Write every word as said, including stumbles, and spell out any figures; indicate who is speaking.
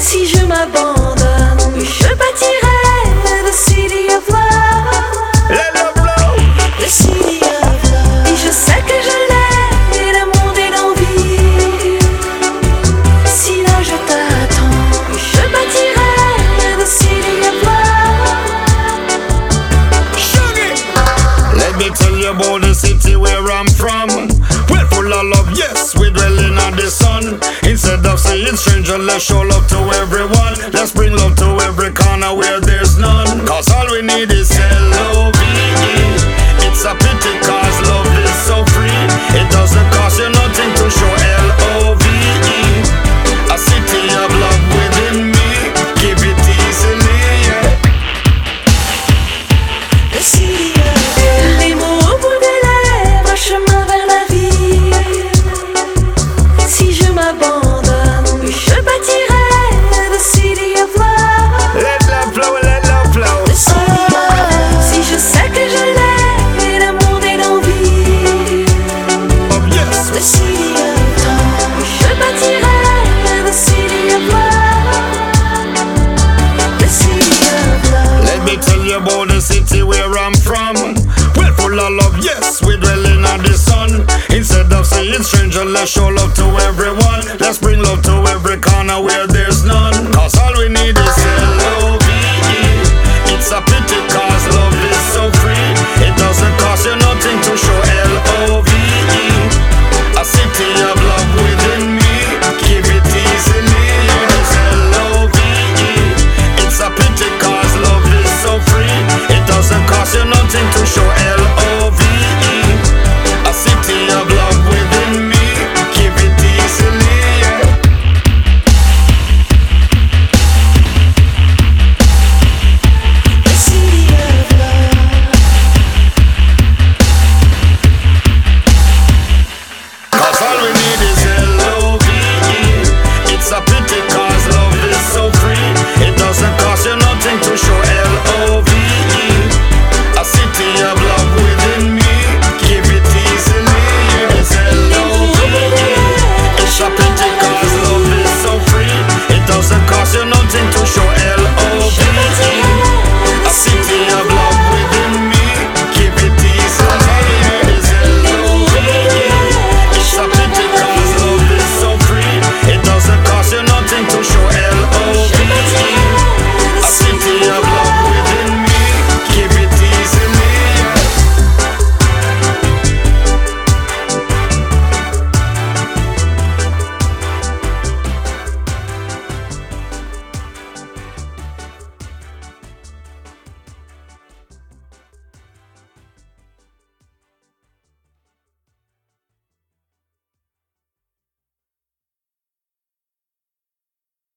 Speaker 1: Si je m'abandonne, je bâtirai the city of love.
Speaker 2: Let love flow.
Speaker 1: The city of love. Et je sais que je l'ai, et le monde est d'envie. Si là je t'attends, je bâtirai the city of love.
Speaker 2: Let me tell you about the city where I'm from. We're full of love, yes, we dwelling on the sun. Instead of saying stranger, let's show love to everyone. Let's bring love to every corner where there's none. Cause all we need is L O V E. It's a pity cause love is so free. It doesn't cost you nothing to show L O V E. A city of love within me. Give it easily, yeah.
Speaker 1: The city of love. Les mots au bout des lèvres, chemin vers la vie. Si je m'abandonne, je bâtirai the city of love.
Speaker 2: Let love flow, let love flow.
Speaker 1: The city of love. Si je sais que je l'ai, et le monde est d'envie.
Speaker 2: Oh yes.
Speaker 1: The city of love. Je bâtirai the city of love. The city of love.
Speaker 2: Let me tell you about the city where I'm from. We're full of love, yes, we dwelling on the sun. Instead of saying stranger, let's show love to everyone. Let's bring love to every corner where there's none. Cause all we need is L O V E. It's a pity cause